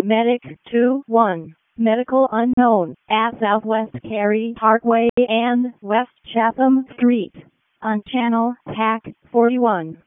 Medic 2-1, Medical Unknown, at Southwest Cary Parkway and West Chatham Street, on Channel TAC 41.